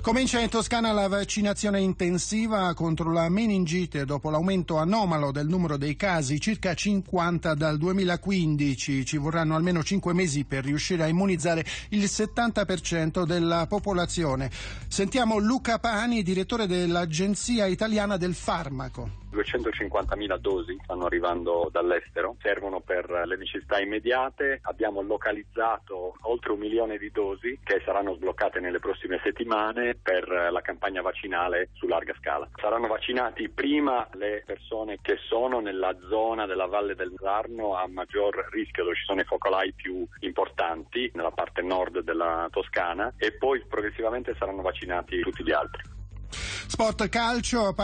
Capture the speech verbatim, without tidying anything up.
Comincia in Toscana la vaccinazione intensiva contro la meningite dopo l'aumento anomalo del numero dei casi, circa cinquanta dal duemilaquindici. Ci vorranno almeno cinque mesi per riuscire a immunizzare il settanta per cento della popolazione. Sentiamo Luca Pani, direttore dell'Agenzia Italiana del Farmaco. duecentocinquantamila dosi stanno arrivando dall'estero, servono per le necessità immediate. Abbiamo localizzato oltre un milione di dosi che saranno sbloccate nelle prossime settimane per la campagna vaccinale su larga scala. Saranno vaccinati prima le persone che sono nella zona della Valle del Sarno a maggior rischio, dove ci sono i focolai più importanti, nella parte nord della Toscana, e poi progressivamente saranno vaccinati tutti gli altri. Sport calcio.